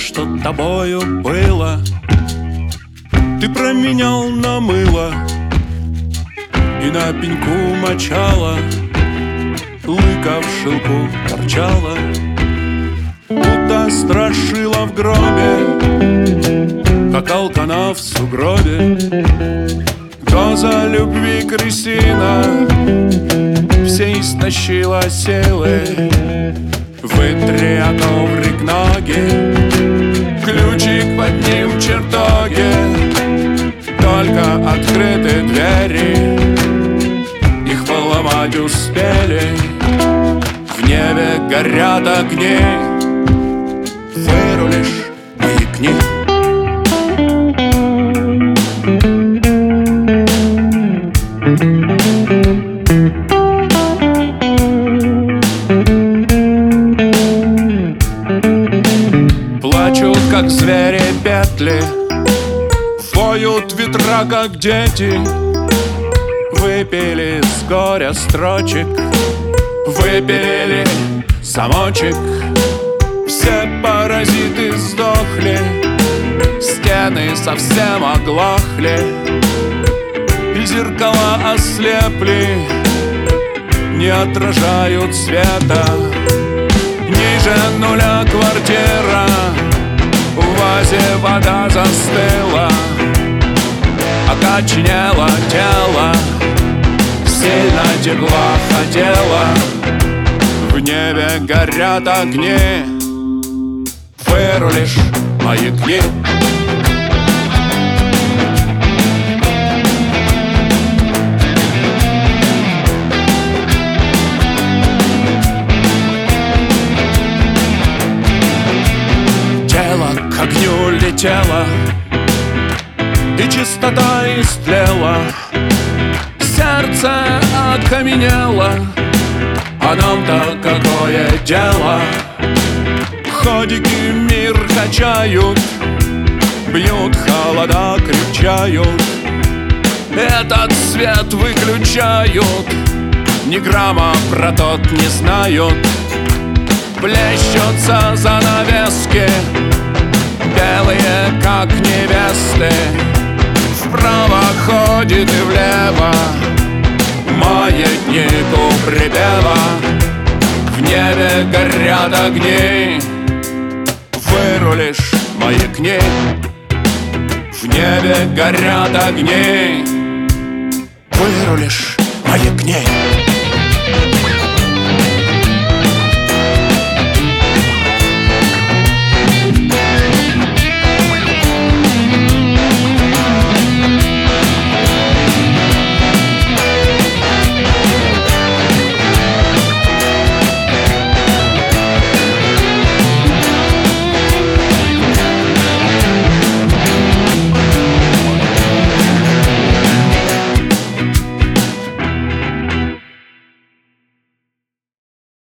что тобою было, ты променял на мыло и на пеньку мочала. Лыка в шелку торчала, будто страшила в гробе, как алкана в сугробе. Доза любви крысина все истощила силы. Вытри о коврик ноги, ключик под ним в чертоге. Только открыты двери, их поломать успели. В небе горят огни, вырулишь, маякни. Плачут, как звери, петли, воют ветра, как дети. Выпили с горя строчек, выпили замочек. Все паразиты сдохли, стены совсем оглохли, и зеркала ослепли, не отражают света. Ниже нуля квартира, в вазе вода застыла, окоченело тело, сильно тепла хотела. В небе горят огни, вырулишь, маякни. Тело к огню летело, и чистота истлела. Сердце окаменело, а нам-то какое дело? Ходики мир качают, бьют холода, крепчают. Этот свет выключают, ни грамма про тот не знают. Плещутся занавески, белые как невесты. Вправо ходит и влево маятнику припева. В небе горят огни, вырулишь, маякни. В небе горят огни, вырулишь, маякни.